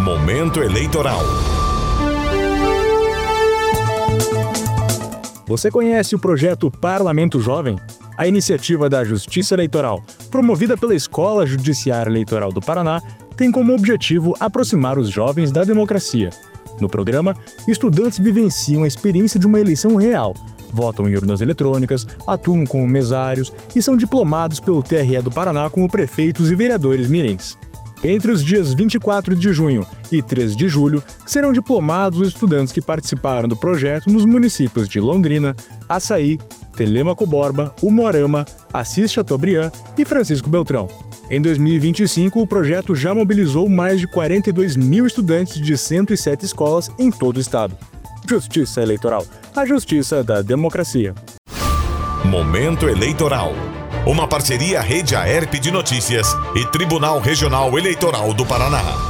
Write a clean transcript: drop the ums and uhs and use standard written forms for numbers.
Momento eleitoral. Você conhece o projeto Parlamento Jovem? A iniciativa da Justiça Eleitoral, promovida pela Escola Judiciária Eleitoral do Paraná, tem como objetivo aproximar os jovens da democracia. No programa, estudantes vivenciam a experiência de uma eleição real, votam em urnas eletrônicas, atuam como mesários e são diplomados pelo TRE do Paraná como prefeitos e vereadores mirins. Entre os dias 24 de junho e 3 de julho, serão diplomados os estudantes que participaram do projeto nos municípios de Londrina, Açaí, Telêmaco Borba, Umuarama, Assis Chateaubriand e Francisco Beltrão. Em 2025, o projeto já mobilizou mais de 42 mil estudantes de 107 escolas em todo o estado. Justiça Eleitoral, a justiça da democracia. Momento eleitoral. Uma parceria Rede Aerp de Notícias e Tribunal Regional Eleitoral do Paraná.